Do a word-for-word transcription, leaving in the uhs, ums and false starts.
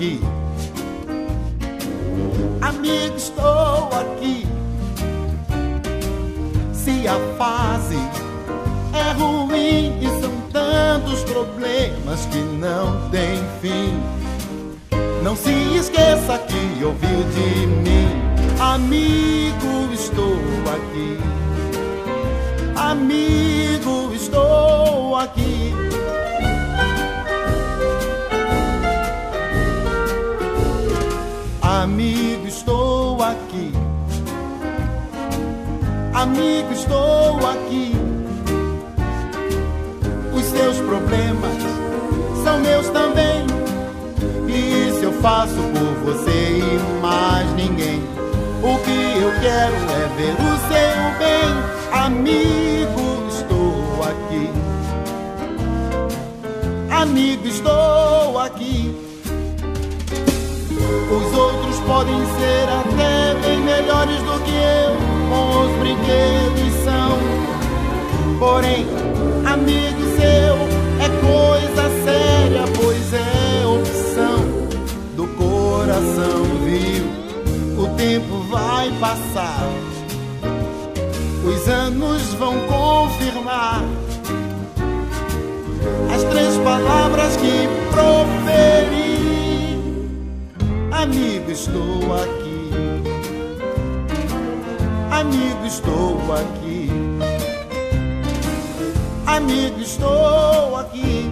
aqui. Amigo, estou aqui. Se a fase é ruim e são tantos problemas que não tem fim, não se esqueça que ouviu de mim. Amigo, estou aqui. Amigo, estou aqui. Amigo, estou aqui. Amigo, estou aqui. Os seus problemas são meus também, e isso eu faço por você e mais ninguém. O que eu quero é ver o seu bem. Amigo, estou aqui. Amigo, estou aqui. Os outros podem ser até bem melhores do que eu, bons brinquedos são. Porém, amigo seu é coisa séria, pois é opção do coração, viu? O tempo vai passar, os anos vão confirmar as três palavras que proferi. Amigo, estou aqui. Amigo, estou aqui. Amigo, estou aqui.